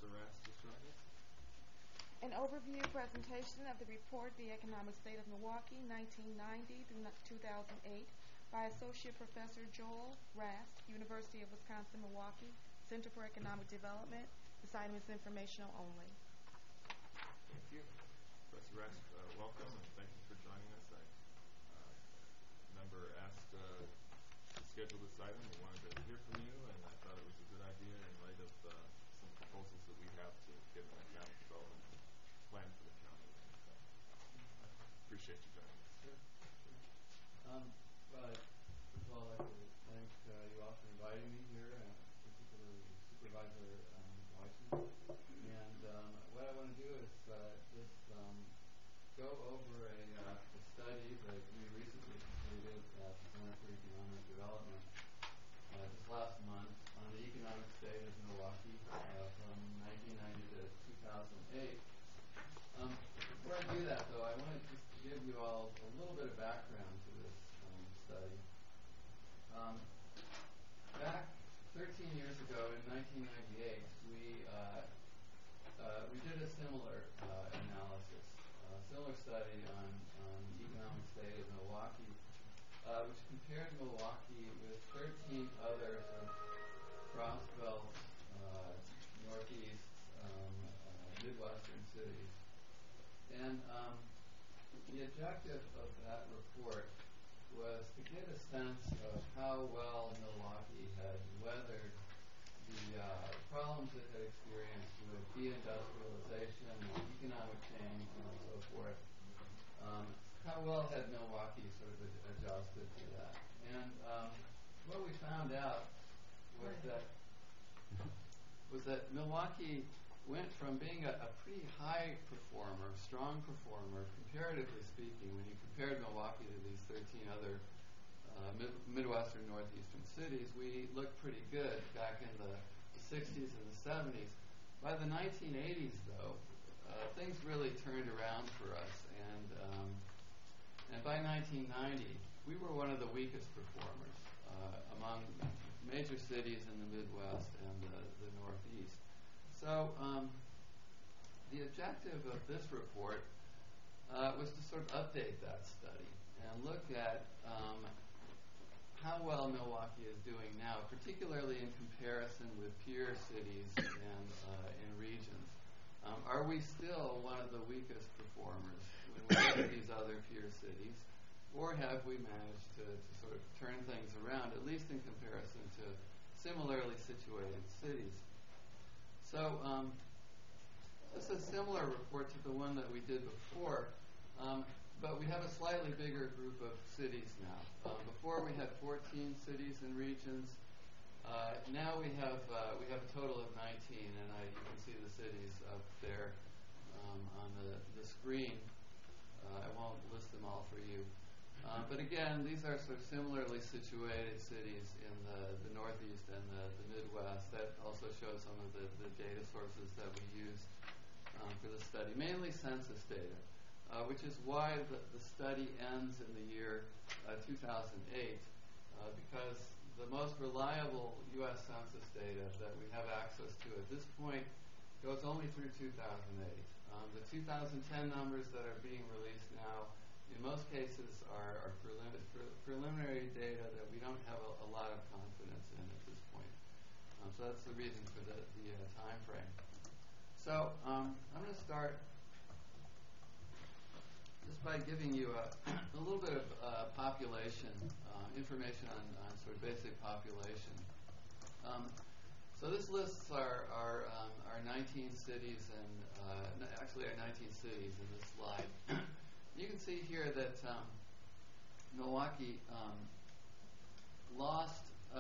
Professor Rast is joining us. An overview presentation of the report, The Economic State of Milwaukee, 1990 through 2008, by Associate Professor Joel Rast, University of Wisconsin-Milwaukee, Center for Economic Development. This item is informational only. Thank you. Professor Rast, welcome, and thank you for joining us. A member asked to schedule this item. We wanted to hear from you, and I thought it was a good idea in light of some proposals that we have to get an economic development plan for the county. So, appreciate you joining us. Sure. Well, first of all, I'd like to thank you all for inviting me here, particularly Supervisor Weissman. And what I want to do is just go over a study that we recently completed at the Center for Economic Development just last month on the economic state of Milwaukee from 1990 to 2008. Before I do that, though, I want to just give you all a little bit of background to this study. Back 13 years ago, in 1998, we did a similar analysis, a similar study on the economic state of Milwaukee, which compared Milwaukee with 13 other sort of cross-belt, northeast, midwestern cities. And the objective of that report was to get a sense of how well Milwaukee had weathered the problems it had experienced with deindustrialization, economic change, and so forth. How well had Milwaukee sort of adjusted to that? And what we found out was that Milwaukee went from being a pretty high performer, strong performer, comparatively speaking, when you compared Milwaukee to these 13 other Midwestern, Northeastern cities. We looked pretty good back in the 60s and the 70s. By the 1980s, though, things really turned around for us, and by 1990, we were one of the weakest performers among major cities in the Midwest and the Northeast. So the objective of this report was to sort of update that study and look at how well Milwaukee is doing now, particularly in comparison with peer cities and regions. Are we still one of the weakest performers when we look at these other peer cities, or have we managed to sort of turn things around, at least in comparison to similarly situated cities? So this is a similar report to the one that we did before, but we have a slightly bigger group of cities now. Before we had 14 cities and regions. Now we have a total of 19, and you can see the cities up there on the screen. I won't list them all for you. But again, these are sort of similarly situated cities in the Northeast and the Midwest. That also shows some of the data sources that we used for the study, mainly census data, which is why the study ends in the year 2008, because the most reliable U.S. Census data that we have access to at this point goes only through 2008. The 2010 numbers that are being released now, in most cases, are preliminary data that we don't have a lot of confidence in at this point. So that's the reason for the time frame. So I'm going to start just by giving you a little bit of population information on sort of basic population. So this lists our 19 cities and actually our 19 cities in this slide. You can see here that Milwaukee lost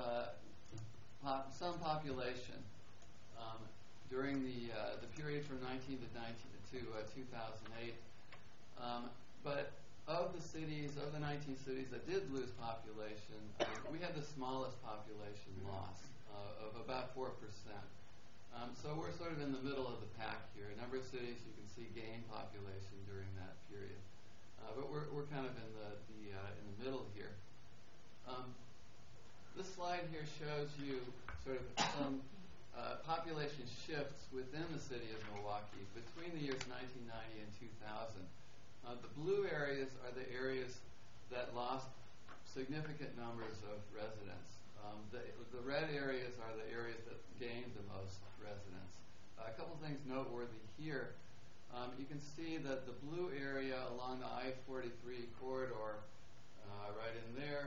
some population during the period from 19 to 2008. But of the 19 cities that did lose population, we had the smallest population loss of about 4%. So we're sort of in the middle of the pack here. A number of cities you can see gain population during that period, but we're kind of in the middle here. This slide here shows you sort of some population shifts within the city of Milwaukee between the years 1990 and 2000. The blue areas are the areas that lost significant numbers of residents. The red areas are the areas that gained the most residents. A couple things noteworthy here. You can see that the blue area along the I-43 corridor, right in there,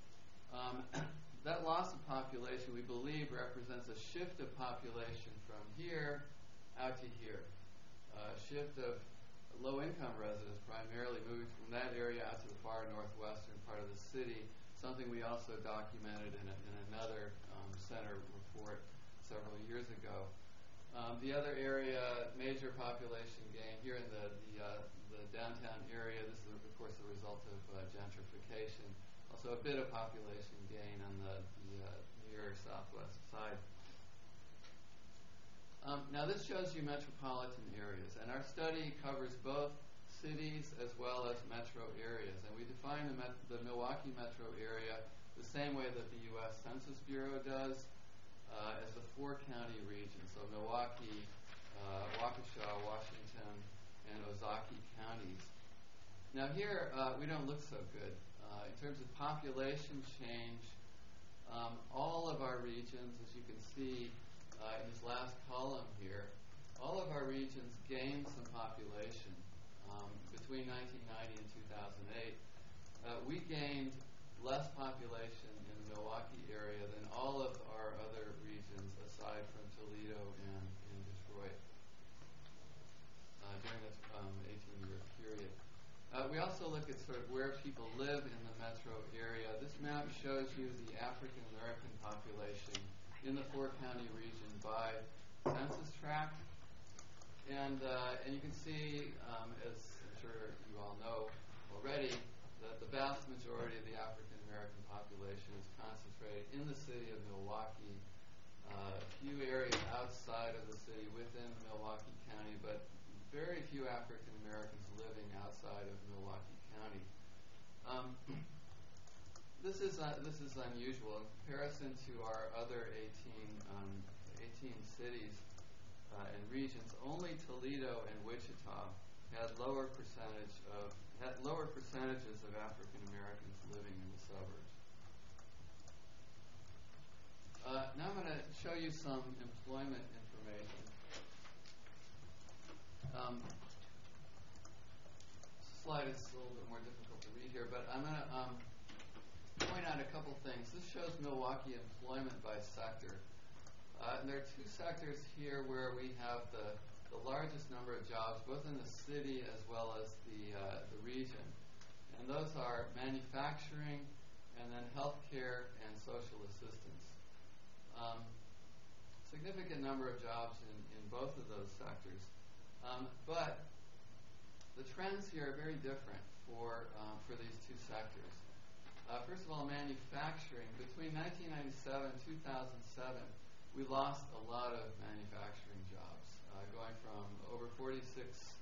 that loss of population, we believe, represents a shift of population from here out to here. A shift of low-income residents primarily moving from that area out to the far northwestern part of the city, something we also documented in another center report several years ago. The other area, major population gain here in the downtown area. This is, of course, the result of gentrification. Also, a bit of population gain on the near southwest side. Now, this shows you metropolitan areas, and our study covers both cities as well as metro areas. And we define the Milwaukee metro area the same way that the U.S. Census Bureau does, as the four-county region. So Milwaukee, Waukesha, Washington, and Ozaukee counties. Now here, we don't look so good. In terms of population change, all of our regions, as you can see in this last column here, all of our regions gained some population between 1990 and 2008. We gained less population in the Milwaukee area than all of our other regions aside from Toledo and Detroit during this 18-year period. We also look at sort of where people live in the metro area. This map shows you the African American population in the four-county region by census tract. And you can see, as I'm sure you all know already, that the vast majority of the African American population is concentrated in the city of Milwaukee. A few areas outside of the city within Milwaukee County, but very few African Americans living outside of Milwaukee County. This is unusual in comparison to our other 18 cities and regions. Only Toledo and Wichita had lower percentages of African Americans living in the suburbs. Now I'm going to show you some employment information. This slide is a little bit more difficult to read here, but I'm going to point out a couple things. This shows Milwaukee employment by sector. And there are two sectors here where we have the largest number of jobs, both in the city as well as the region. And those are manufacturing and then healthcare and social assistance. Significant number of jobs in both of those sectors. But the trends here are very different for these two sectors. First of all, manufacturing. Between 1997 and 2007, we lost a lot of manufacturing jobs, going from over 46,000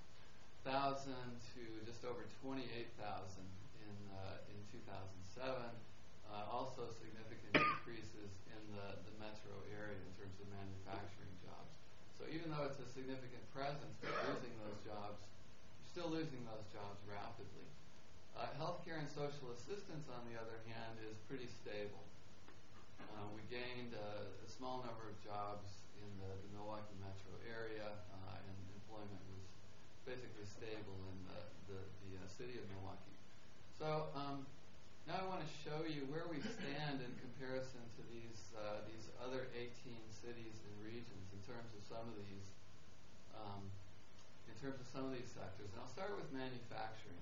to just over 28,000 in 2007. Also significant decreases in the metro area in terms of manufacturing jobs. So even though it's a significant presence, we're losing those jobs. We're still losing those jobs rapidly. Healthcare and social assistance, on the other hand, is pretty stable. We gained a small number of jobs in the Milwaukee metro area, and employment was basically stable in the city of Milwaukee. So now I want to show you where we stand in comparison to these other 18 cities and regions in terms of some of these sectors. And I'll start with manufacturing.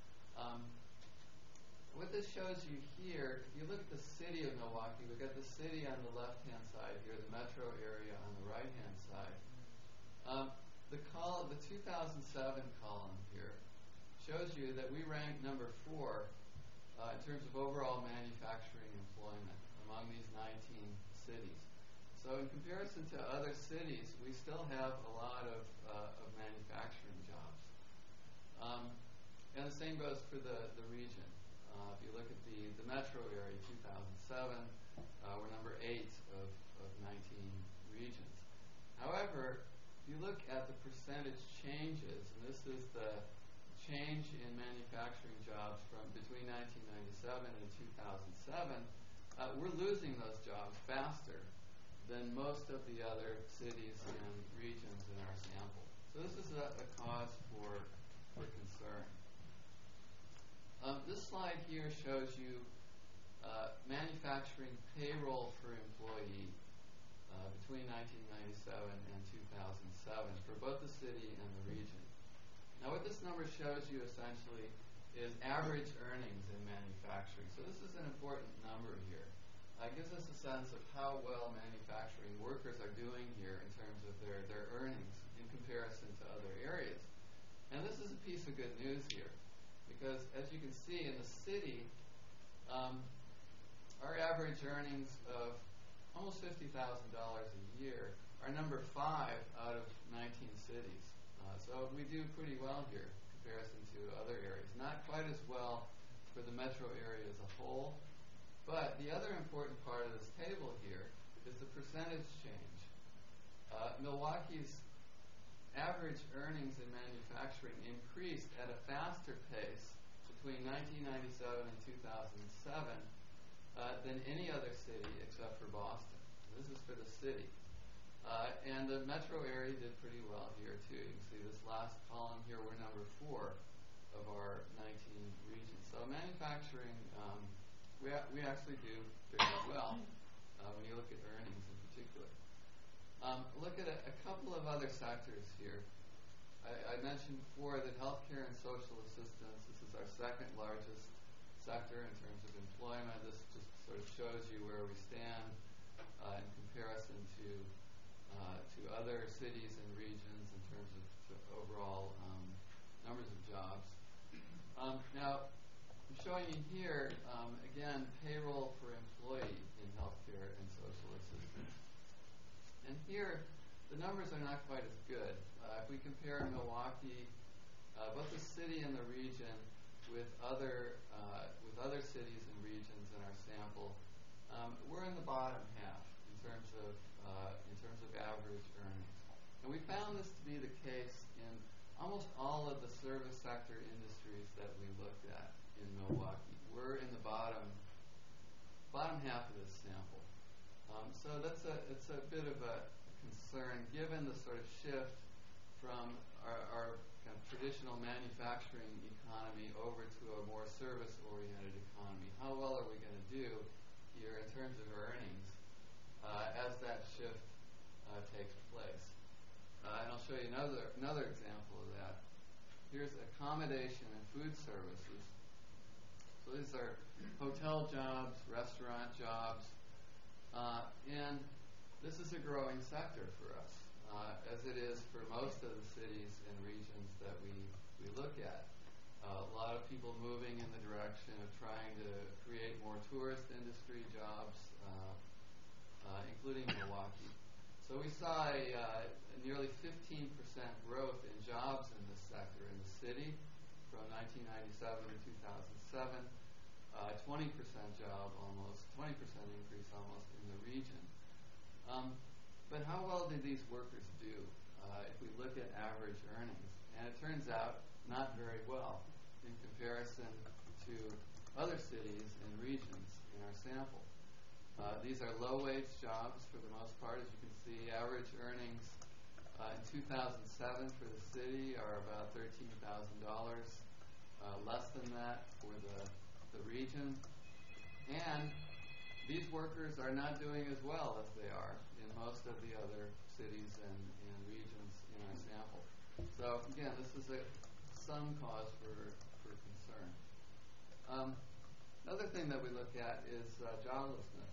What this shows you here, if you look at the city of Milwaukee, we've got the city on the left-hand side here, the metro area on the right-hand side. The 2007 column here shows you that we rank number 4 in terms of overall manufacturing employment among these 19 cities. So in comparison to other cities, we still have a lot of manufacturing jobs. And the same goes for the region. If you look at the metro area, 2007, we're number 8 of 19 regions. However, if you look at the percentage changes, and this is the change in manufacturing jobs from between 1997 and 2007, we're losing those jobs faster than most of the other cities and regions in our sample. So this is a cause for concern. This slide here shows you manufacturing payroll per employee between 1997 and 2007 for both the city and the region. Now what this number shows you essentially is average earnings in manufacturing. So this is an important number here. It gives us a sense of how well manufacturing workers are doing here in terms of their earnings in comparison to other areas. And this is a piece of good news here, because as you can see in the city, our average earnings of almost $50,000 a year are number 5 out of 19 cities. So we do pretty well here in comparison to other areas. Not quite as well for the metro area as a whole, but the other important part of this table here is the percentage change. Milwaukee's average earnings in manufacturing increased at a faster pace between 1997 and 2007 than any other city except for Boston. This is for the city. And the metro area did pretty well here too. You can see this last column here, we're number 4 of our 19 regions. So manufacturing, we actually do very well when you look at earnings in particular. Look at a couple of other sectors here. I mentioned before that healthcare and social assistance, this is our second largest sector in terms of employment. This just sort of shows you where we stand in comparison to other cities and regions in terms of overall numbers of jobs. Now, I'm showing you here, again, payroll per employee in healthcare and social assistance. And here, the numbers are not quite as good. If we compare Milwaukee, both the city and the region, with other cities and regions in our sample, we're in the bottom half in terms of average earnings. And we found this to be the case in almost all of the service sector industries that we looked at in Milwaukee. We're in the bottom half of this sample. So it's a bit of a concern given the sort of shift from our kind of traditional manufacturing economy over to a more service-oriented economy. How well are we going to do here in terms of earnings as that shift takes place? And I'll show you another example of that. Here's accommodation and food services. So these are hotel jobs, restaurant jobs, and this is a growing sector for us, as it is for most of the cities and regions that we look at. A lot of people moving in the direction of trying to create more tourist industry jobs, including Milwaukee. So we saw a nearly 15% growth in jobs in this sector in the city from 1997 to 2007, 20% increase almost in the region. But how well did these workers do if we look at average earnings? And it turns out not very well in comparison to other cities and regions in our sample. These are low-wage jobs for the most part. As you can see, average earnings in 2007 for the city are about $13,000, less than that for the region. And these workers are not doing as well as they are in most of the other cities and regions in our sample. So again, this is some cause for concern. Another thing that we look at is joblessness.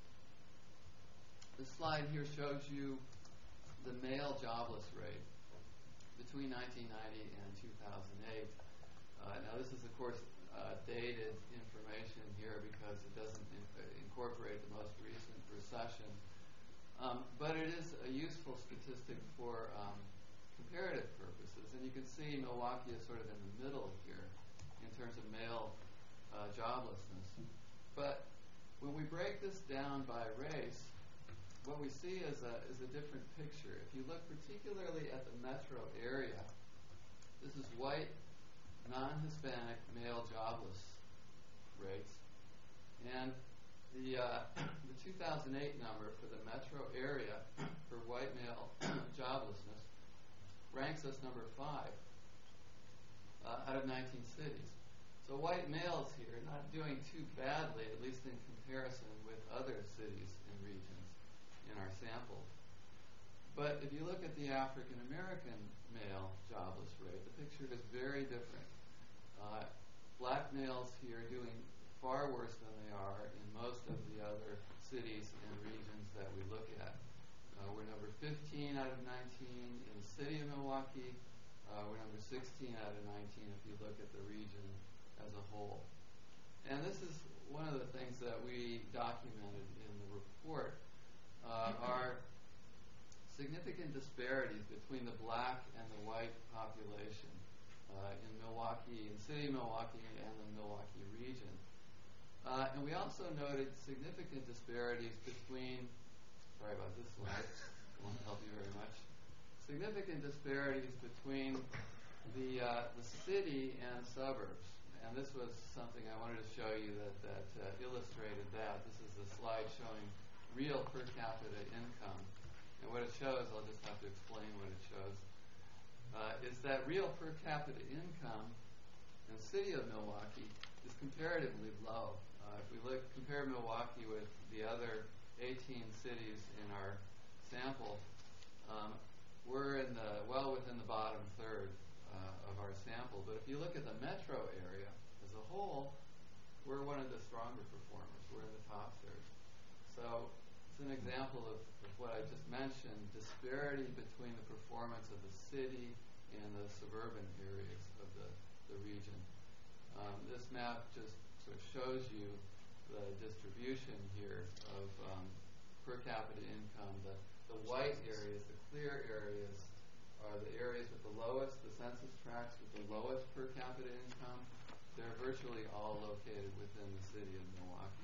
This slide here shows you the male jobless rate between 1990 and 2008. Now this is, of course, dated information here because it doesn't incorporate the most recent recession. But it is a useful statistic for comparative purposes. And you can see Milwaukee is sort of in the middle here in terms of male joblessness. But when we break this down by race, what we see is a different picture. If you look particularly at the metro area, this is white, non-Hispanic male jobless rates, and the 2008 number for the metro area for white male joblessness ranks us number 5 out of 19 cities. So white males here are not doing too badly, at least in comparison with other cities and regions in our sample. But if you look at the African American male jobless rate, the picture is very different. Black males here doing far worse than they are in most of the other cities and regions that we look at. We're number 15 out of 19 in the city of Milwaukee. We're number 16 out of 19 if you look at the region as a whole. And this is one of the things that we documented in the report, are significant disparities between the black and the white population in Milwaukee, in the city of Milwaukee and the Milwaukee region. And we also noted significant disparities between, sorry about this slide, it won't help you very much, significant disparities between the city and suburbs. And this was something I wanted to show you that illustrated that. This is a slide showing real per capita income. And what it shows, I'll just have to explain what it shows, is that real per capita income in the city of Milwaukee is comparatively low. If we compare Milwaukee with the other 18 cities in our sample, we're well within the bottom third of our sample. But if you look at the metro area as a whole, we're one of the stronger performers. We're in the top third. So it's an example of what I just mentioned, disparity between the performance of the city and the suburban areas of the region. This map just sort of shows you the distribution here of per capita income. The white areas, the clear areas, are the areas with the lowest, the census tracts with the lowest per capita income. They're virtually all located within the city of Milwaukee.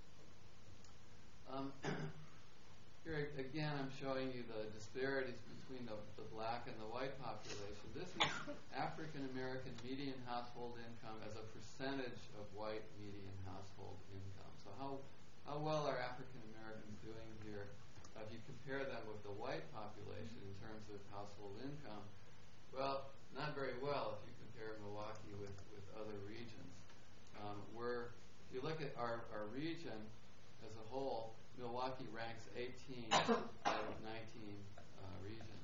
Here again, I'm showing you the disparities between the black and the white population. This is African American median household income as a percentage of white median household income. So how well are African Americans doing here? If you compare them with the white population in terms of household income, well, not very well if you compare Milwaukee with other regions. If you look at our region as a whole, Milwaukee ranks 18 out of 19 regions.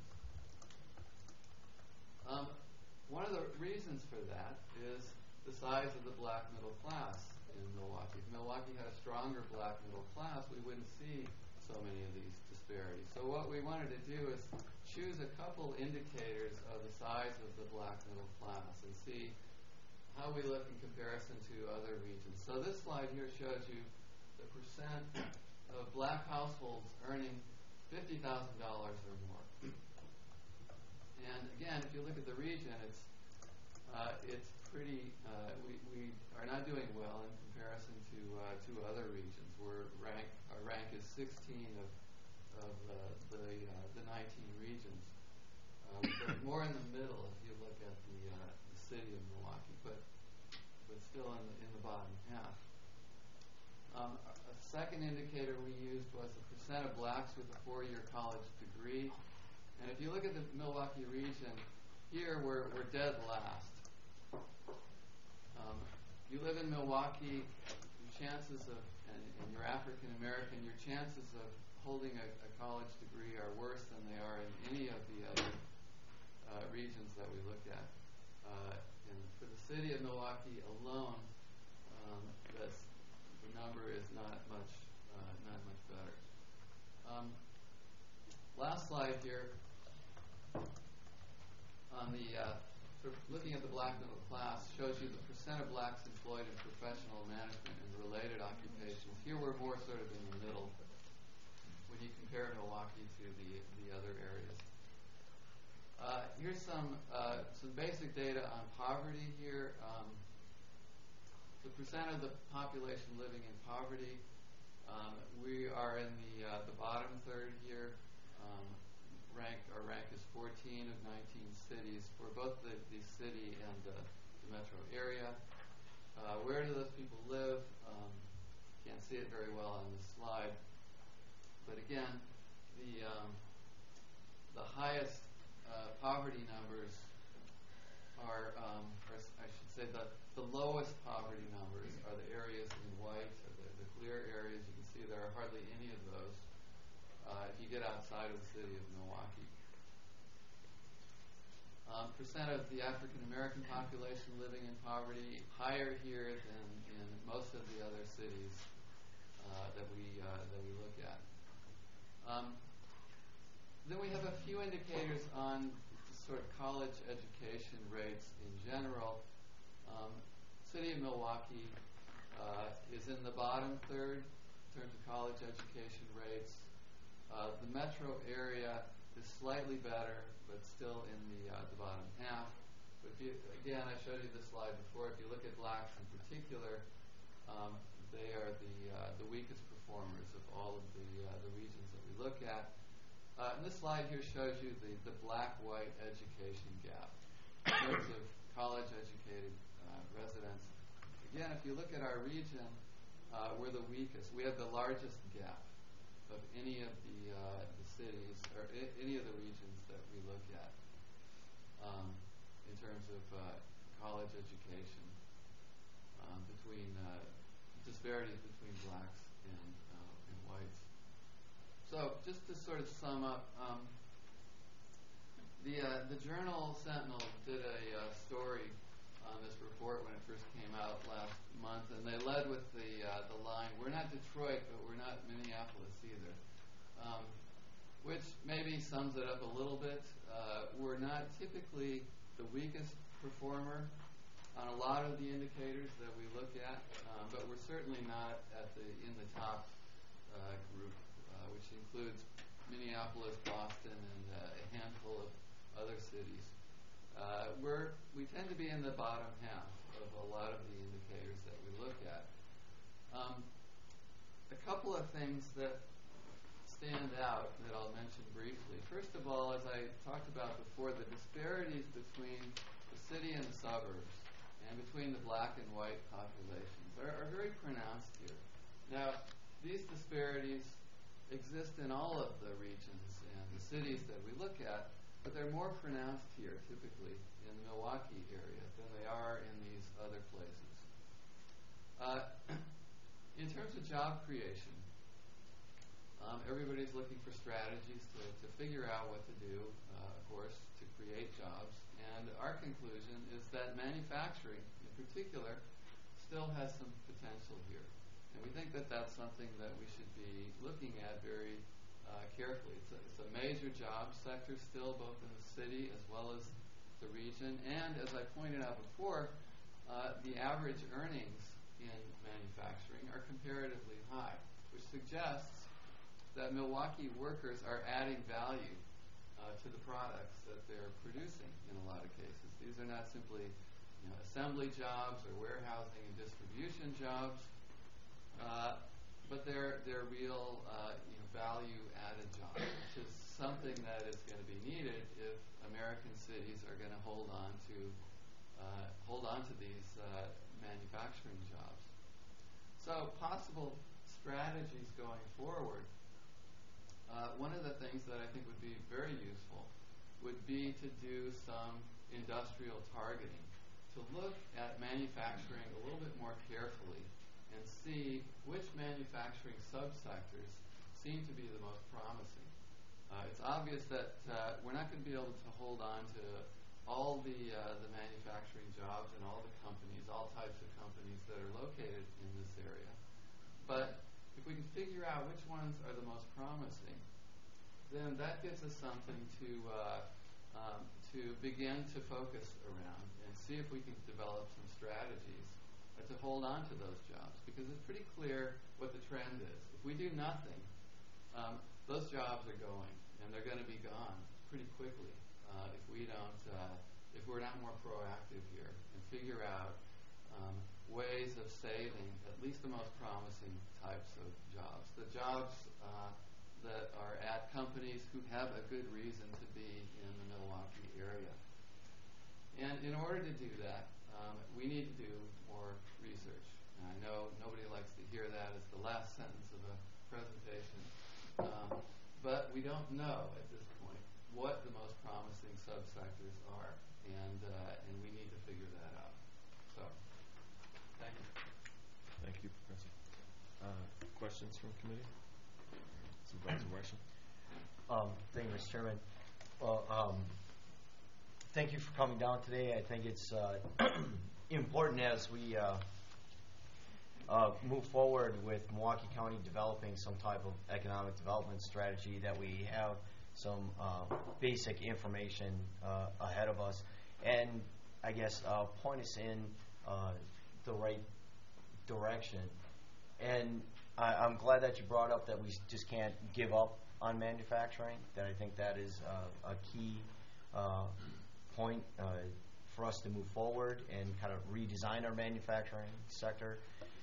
One of the reasons for that is the size of the black middle class in Milwaukee. If Milwaukee had a stronger black middle class, we wouldn't see so many of these disparities. So what we wanted to do is choose a couple indicators of the size of the black middle class and see how we look in comparison to other regions. So this slide here shows you the percent of black households earning $50,000 or more. And again, if you look at the region, it's pretty. We are not doing well in comparison to other regions. Our rank is 16 of the 19 regions. We're more in the middle if you look at the city of Milwaukee, but still in the bottom half. A second indicator we used was the percent of blacks with a 4-year college degree. And if you look at the Milwaukee region, here we're dead last. If you live in Milwaukee, your chances of, and you're African American, your chances of holding a college degree are worse than they are in any of the other regions that we looked at. And for the city of Milwaukee alone, the number is not much better. Last slide here on the sort of looking at the black middle class shows you the percent of blacks employed in professional management and related occupations. Here we're more sort of in the middle when you compare Milwaukee to the other areas. Here's some basic data on poverty here. The percent of the population living in poverty We are in the bottom third here. Our rank is 14 of 19 cities for both the city and the metro area. Where do those people live? Can't see it very well on this slide, but again, the highest poverty numbers are, or I should say, the lowest poverty numbers are the areas in white, or the clear areas. You can see there are hardly any of those if you get outside of the city of Milwaukee. Percent of the African American population living in poverty, higher here than in most of the other cities that we look at. Then we have a few indicators on sort of college education rates in general. City of Milwaukee is in the bottom third in terms of college education rates. The metro area is slightly better, but still in the bottom half. But again, I showed you this slide before. If you look at blacks in particular, they are the weakest performers of all of the regions that we look at. And this slide here shows you the black-white education gap in terms of college-educated residents. Again, if you look at our region, we're the weakest. We have the largest gap of any of the cities or any of the regions that we look at in terms of college education, between disparities between blacks and whites. So just to sort of sum up, the journal Sentinel did a story on this report when it first came out last month, and they led with the line, "We're not Detroit, but we're not Minneapolis either," which maybe sums it up a little bit. We're not typically the weakest performer on a lot of the indicators that we look at, but we're certainly not in the top group, which includes Minneapolis, Boston, and a handful of other cities. We tend to be in the bottom half of a lot of the indicators that we look at. A couple of things that stand out that I'll mention briefly. First of all, as I talked about before, the disparities between the city and the suburbs and between the black and white populations are very pronounced here. Now, these disparities exist in all of the regions and the cities that we look at, but they're more pronounced here, typically, in the Milwaukee area than they are in these other places. In terms of job creation, everybody's looking for strategies to figure out what to do, of course, to create jobs. And our conclusion is that manufacturing, in particular, still has some potential here. And we think that that's something that we should be looking at very carefully. It's a major job sector still, both in the city as well as the region. And as I pointed out before, the average earnings in manufacturing are comparatively high, which suggests that Milwaukee workers are adding value to the products that they're producing in a lot of cases. These are not simply assembly jobs or warehousing and distribution jobs, but they're real value-added jobs, which is something that is going to be needed if American cities are going to hold on to these manufacturing jobs. So possible strategies going forward. One of the things that I think would be very useful would be to do some industrial targeting, to look at manufacturing a little bit more carefully and see which manufacturing subsectors seem to be the most promising. It's obvious that we're not going to be able to hold on to all the manufacturing jobs and all the companies, all types of companies that are located in this area. But if we can figure out which ones are the most promising, then that gives us something to begin to focus around and see if we can develop some strategies to hold on to those jobs. Because it's pretty clear what the trend is. If we do nothing, those jobs are going, and they're going to be gone pretty quickly if we're not more proactive here and figure out ways of saving at least the most promising types of jobs. The jobs that are at companies who have a good reason to be in the Milwaukee area. And in order to do that, we need to do more research. And I know nobody likes to hear that as the last sentence of a presentation, but we don't know at this point what the most promising subsectors are, and we need to figure that out. So, thank you. Thank you, Professor. Questions from committee? Supervisor Weishaupt? Thank you, Mr. Chairman. Well, thank you for coming down today. I think it's important as we move forward with Milwaukee County developing some type of economic development strategy that we have some basic information ahead of us, and I guess point us in the right direction. And I'm glad that you brought up that we just can't give up on manufacturing. That I think that is a key point for us to move forward and kind of redesign our manufacturing sector.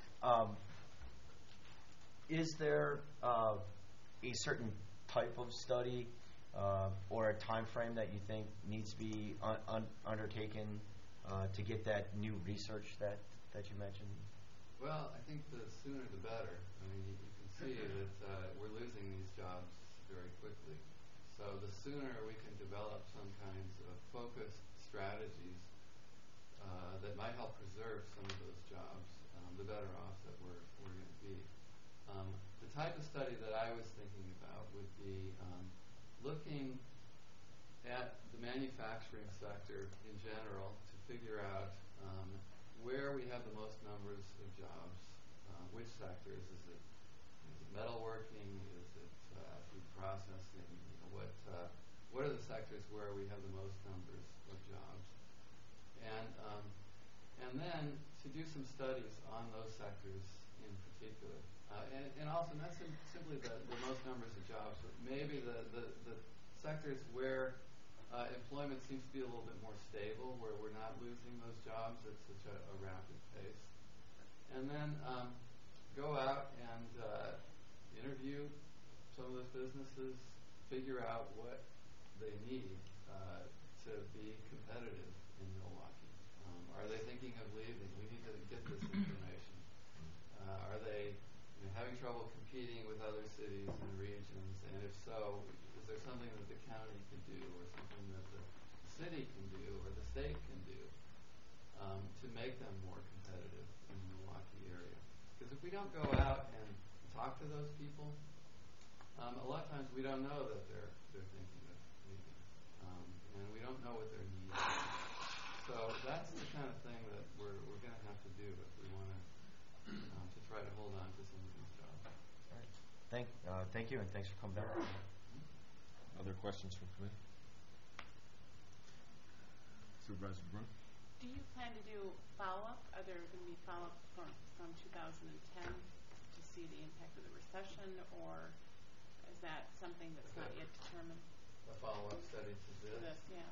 Is there a certain type of study or a time frame that you think needs to be undertaken to get that new research that you mentioned? Well, I think the sooner the better. I mean, you can see that we're losing these jobs very quickly. So the sooner we can develop some kinds of focused strategies that might help preserve some of those jobs, the better off that we're going to be. The type of study that I was thinking about would be looking at the manufacturing sector in general to figure out where we have the most numbers of jobs, which sectors. Is it metalworking? Is it food processing? What are the sectors where we have the most numbers of jobs? And then to do some studies on those sectors in particular. And also not simply the most numbers of jobs, but maybe the sectors where employment seems to be a little bit more stable, where we're not losing those jobs at such a rapid pace. And then go out and interview some of those businesses, figure out what they need to be competitive in Milwaukee. Are they thinking of leaving? We need to get this information. Are they having trouble competing with other cities and regions? And if so, is there something that the county can do, or something that the city can do, or the state can do to make them more competitive in the Milwaukee area? Because if we don't go out and talk to those people, a lot of times we don't know that they're thinking of leaving, and we don't know what their needs are. So that's the kind of thing that we're going to have to do if we want to try to hold on to some of these jobs. All right. Thank you, and thanks for coming down. Other questions from committee? Supervisor Brun? Do you plan to do follow-up? Are there going to be follow-up from 2010 to see the impact of the recession, or is that something that's not yet determined? A follow-up study to this? Yeah.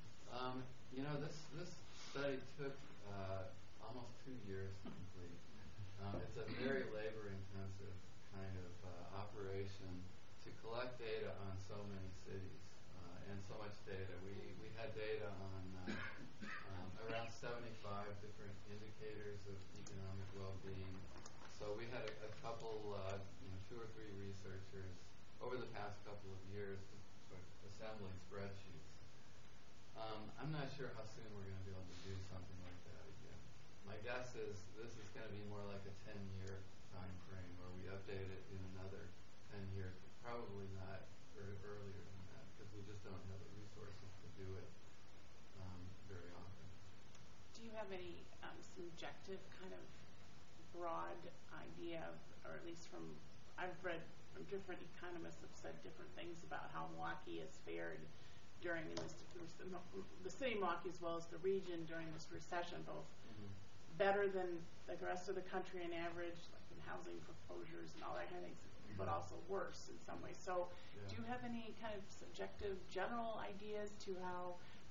This study took almost 2 years to complete. It's a very labor-intensive kind of operation to collect data on so many cities and so much data. We had data on around 75 different indicators of economic well-being. So we had a couple, 2 or 3 researchers over the past couple of years sort of assembling spreadsheets. I'm not sure how soon we're going to be able to do something like that again. My guess is this is going to be more like a 10-year time frame where we update it in another 10 years, but probably not earlier than that, because we just don't have the resources to do it very often. Do you have any subjective kind of broad idea of, or at least from, I've read from different economists have said different things about how Milwaukee has fared during the city of Milwaukee as well as the region during this recession, both better than the rest of the country on average, like in housing foreclosures and all that kind of things, but also worse in some ways. So do you have any kind of subjective general ideas to how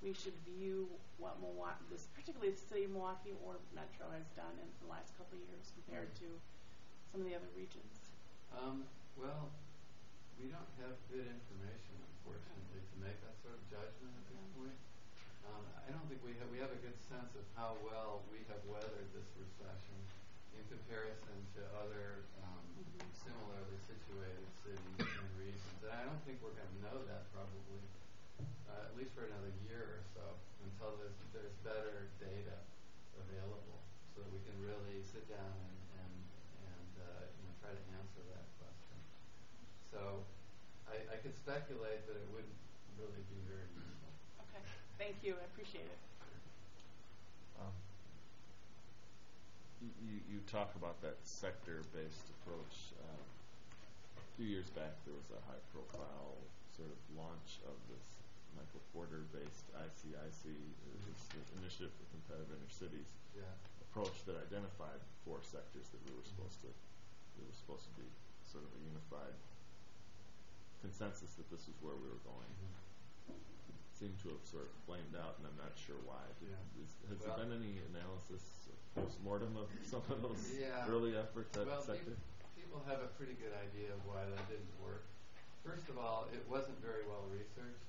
we should view what Milwaukee, particularly the city of Milwaukee or Metro, has done in the last couple of years compared to some of the other regions? Well, we don't have good information, unfortunately, to make that sort of judgment at this point. I don't think we have a good sense of how well we have weathered this recession in comparison to other similarly situated cities and regions. And I don't think we're going to know that probably, at least for another year or so, until there's better data available, so that we can really sit down and try to answer that question. So I could speculate, but it wouldn't really be very useful. Okay, thank you. I appreciate it. You talk about that sector-based approach. A few years back, there was a high-profile sort of launch of this Michael Porter-based ICIC, this Initiative for Competitive Intercities approach that identified 4 sectors that we were supposed to be sort of a unified consensus that this is where we were going. Seemed to have sort of flamed out, and I'm not sure why. Has there been any analysis, post-mortem, of some of those early efforts at sector? People have a pretty good idea of why that didn't work. First of all, it wasn't very well researched.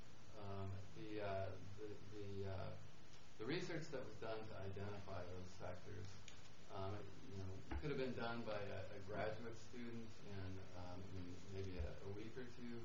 The research that was done to identify those sectors, could have been done by a graduate student in maybe a week or two.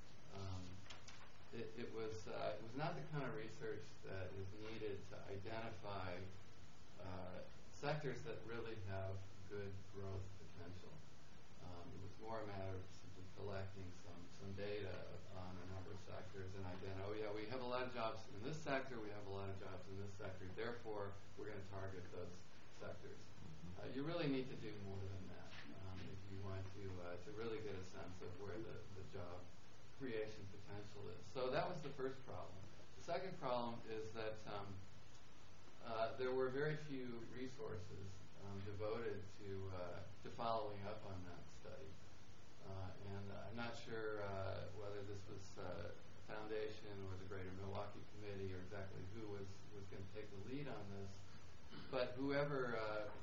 It was not the kind of research that is needed to identify sectors that really have good growth potential. It was more a matter of simply collecting some data on a number of sectors and identifying, we have a lot of jobs in this sector, we have a lot of jobs in this sector, therefore we're going to target those sectors. You really need to do more than that if you want to really get a sense of where the job creation potential is. So that was the first problem. The second problem is that there were very few resources devoted to following up on that study. And I'm not sure whether this was Foundation or the Greater Milwaukee Committee or exactly who was going to take the lead on this. But whoever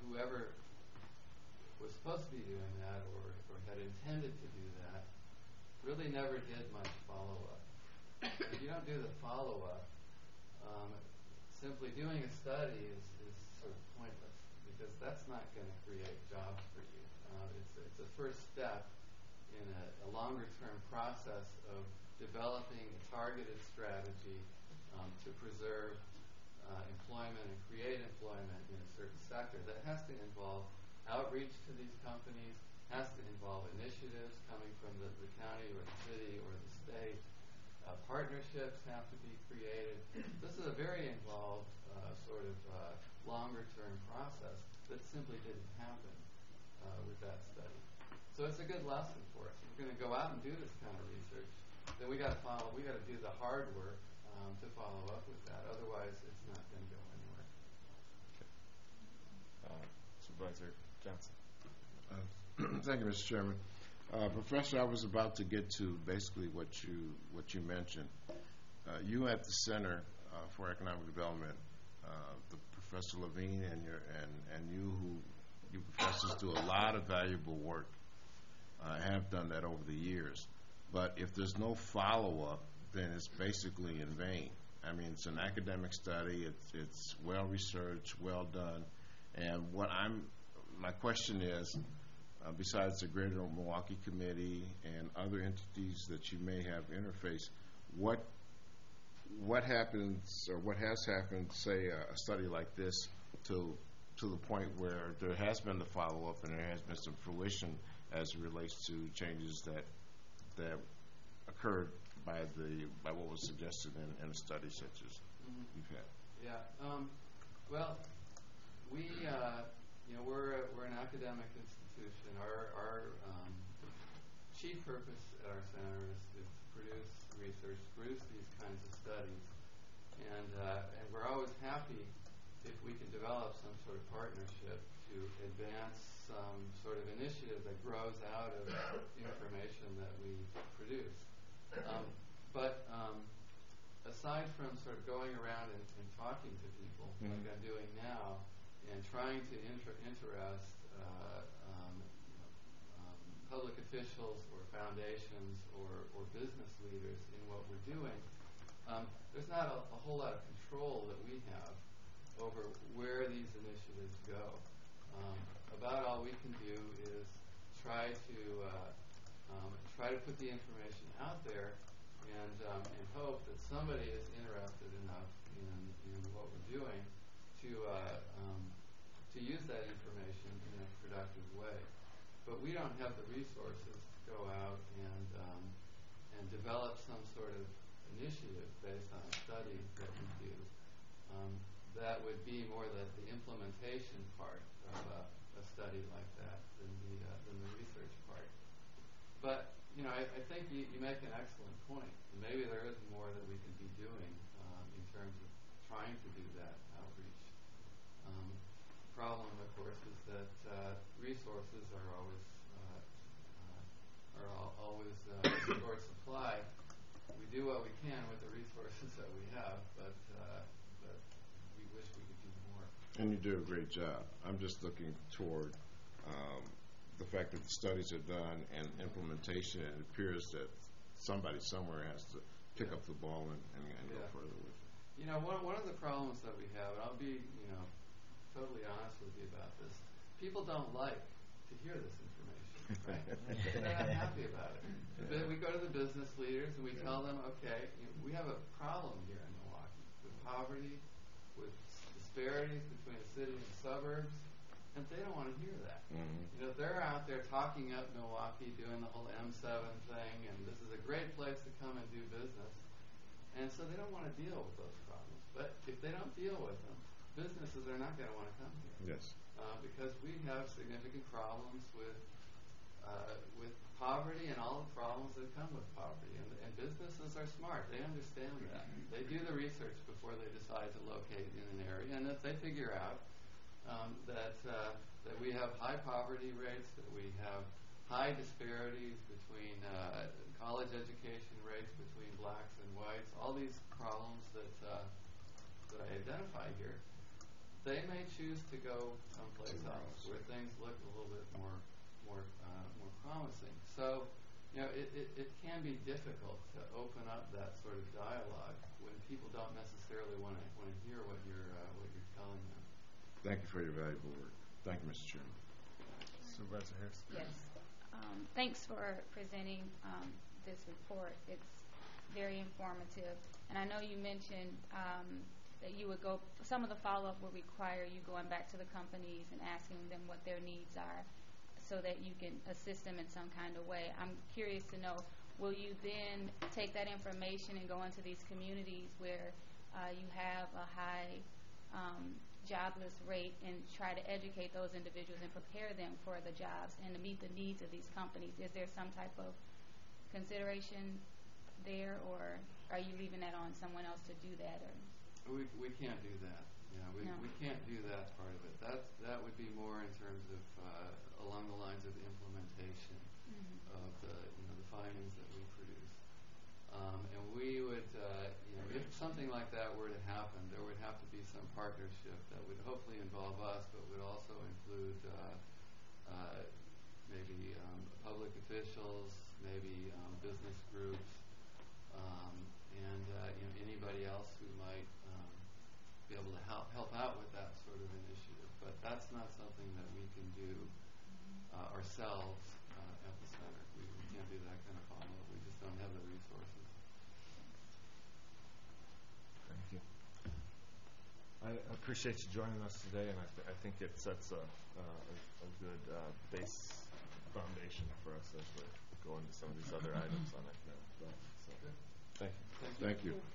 was supposed to be doing that or had intended to do that really never did much follow-up. If you don't do the follow-up, simply doing a study is sort of pointless because that's not going to create jobs for you. It's a first step in a longer-term process of developing a targeted strategy to preserve employment and create employment in a certain sector. That has to involve outreach to these companies, has to involve initiatives coming from the county or the city or the state. Partnerships have to be created. This is a very involved longer-term process that simply didn't happen with that study. So it's a good lesson for us. If we're going to go out and do this kind of research, then we got to do the hard work to follow up with that. Otherwise, it's not going to go anywhere. Supervisor Johnson. Thank you, Mr. Chairman. Professor, I was about to get to basically what you mentioned. You at the Center for Economic Development, Professor Levine, and you professors do a lot of valuable work. Have done that over the years. But if there's no follow-up, then it's basically in vain. I mean, it's an academic study. It's well researched, well done. And my question is, besides the Greater Milwaukee Committee and other entities that you may have interfaced, what happens or what has happened, say, a study like this, to the point where there has been the follow-up and there has been some fruition as it relates to changes that occurred by what was suggested in a study such as you've had? Yeah. Well, we're an academic institution. Our chief purpose at our center is to produce research, produce these kinds of studies, and we're always happy if we can develop some sort of partnership to advance some sort of initiative that grows out of information that we produce. But a aside from sort of going around and talking to people, like I'm doing now, and trying to interest public officials or foundations or business leaders in what we're doing, there's not a whole lot of control that we have over where these initiatives go. About all we can do is try to put the information out there and hope that somebody is interested enough in what we're doing to use that information in a productive way. But we don't have the resources to go out and develop some sort of initiative based on a study that we do. That would be more the implementation part of a study like that than the research part. But I think you make an excellent point. Maybe there is more that we can be doing in terms of trying to do that outreach. Problem, of course, is that resources are always in short supply. We do what we can with the resources that we have, but we wish we could do more. And you do a great job. I'm just looking toward the fact that the studies are done and implementation, and it appears that somebody somewhere has to pick up the ball and go further with it. One of the problems that we have, and I'll be totally honest with you about this, people don't like to hear this information. Right? They're not happy about it. We go to the business leaders and we tell them, okay, we have a problem here in Milwaukee with poverty, with disparities between the city and the suburbs, and they don't want to hear that. They're out there talking up Milwaukee, doing the whole M7 thing, and this is a great place to come and do business. And so they don't want to deal with those problems. But if they don't deal with them, businesses are not going to want to come here. Yes. Because we have significant problems with poverty and all the problems that come with poverty. And businesses are smart. They understand that. They do the research before they decide to locate in an area. And if they figure out that we have high poverty rates, that we have high disparities between college education rates between blacks and whites, all these problems that I identify here, they may choose to go someplace else where things look a little bit more promising. So, it can be difficult to open up that sort of dialogue when people don't necessarily want to hear what you're telling them. Thank you for your valuable work. Thank you, Mr. Chairman. Supervisor Harris. Yes. Thanks for presenting this report. It's very informative. And I know you mentioned that you would go, some of the follow-up would require you going back to the companies and asking them what their needs are so that you can assist them in some kind of way. I'm curious to know, will you then take that information and go into these communities where you have a high jobless rate and try to educate those individuals and prepare them for the jobs and to meet the needs of these companies? Is there some type of consideration there, or are you leaving that on someone else to do that? Or We can't do that. We can't do that part of it. That would be more in terms of along the lines of implementation of the findings that we produce. And we would, if something like that were to happen, there would have to be some partnership that would hopefully involve us, but would also include maybe public officials, maybe business groups, and anybody else who might be able to help out with that sort of initiative. But that's not something that we can do ourselves at the center. We can't do that kind of follow-up. We just don't have the resources. Thank you. I appreciate you joining us today, and I think it sets a good base foundation for us as we go into some of these other items on economic development. So, thank you. Thank you.